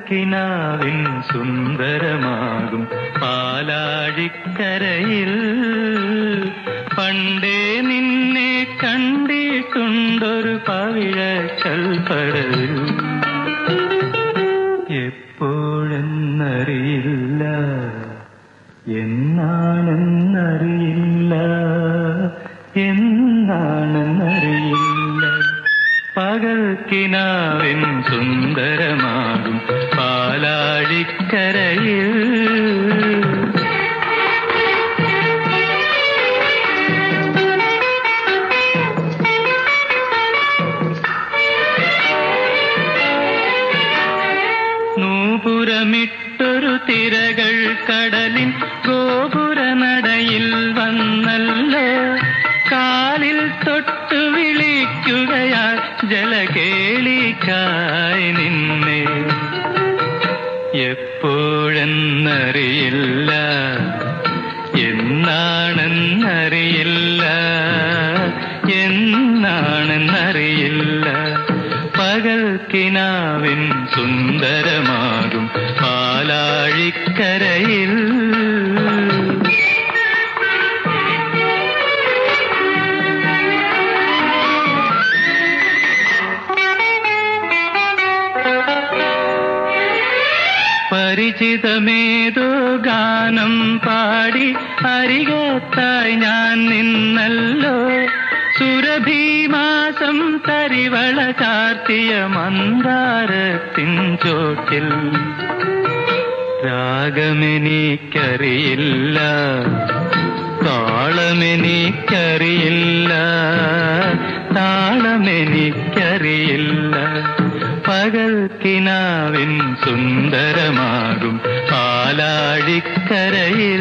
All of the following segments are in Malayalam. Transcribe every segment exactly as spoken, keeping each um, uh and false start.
പകൽക്കിനാവിൻ സുന്ദരമാകും പാലാഴിക്കരയിൽ പണ്ടേ നിന്നെ കണ്ടിട്ടുണ്ടൊരു പവിഴക്കൽപ്പടവിൽ. എപ്പോഴെന്നറിയില്ല, എന്നാണെന്നറിയില്ല, എന്നാണെന്നറിയില്ല. പകൽക്കിനാവിൻ സുന്ദരമാകും പാലാഴിക്കരയിൽ നൂപുരമിട്ടൊരു തിരകൾ കടലിൻ ഗോപുരനടയിൽ വന്നല്ലോ. കാലിൽ തൊട്ടു വിളിക്കുകയാൽ ജലകേളിക്കായി നിന്നെ. എപ്പോഴെന്നറിയില്ല, എന്നാണെന്നറിയില്ല, എന്നാണെന്നറിയില്ല. പകൽക്കിനാവിൻ സുന്ദരമാകും പാലാഴിക്കരയിൽ പരിചിതമേതോ ഗാനം പാടി അരികത്തായി ഞാൻ നിന്നല്ലോ. സുരഭിമാസം തരിവള ചാർത്തിയ മന്ദാരത്തിൻ ചോട്ടിൽ. രാഗമെനിക്കറിയില്ല, താളമെനിക്കറിയില്ല, താളമെനിക്കറിയില്ല. പകൽക്കിനാവിൻ സുന്ദരമാകും പാലാഴിക്കരയിൽ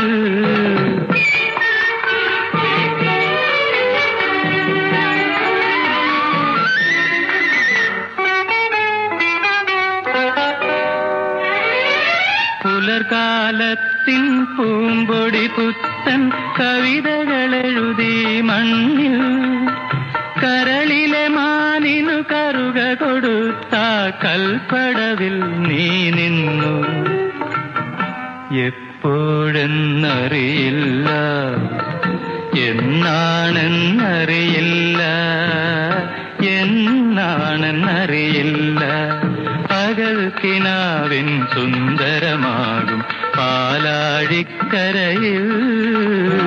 പുലർകാലത്തിൻ പൂമ്പൊടി പുത്തൻ കവിതകളെഴുതി മണ്ണിൽ. കരളിലെ മാനിനു കറുക കൊടുത്ത കൽപ്പടവിൽ നീ നിന്നു. എപ്പോഴെന്നറിയില്ല, എന്നാണെന്നറിയില്ല, എന്നാണെന്നറിയില്ല. പകൽക്കിനാവിൻ സുന്ദരമാകും പാലാഴിക്കരയിൽ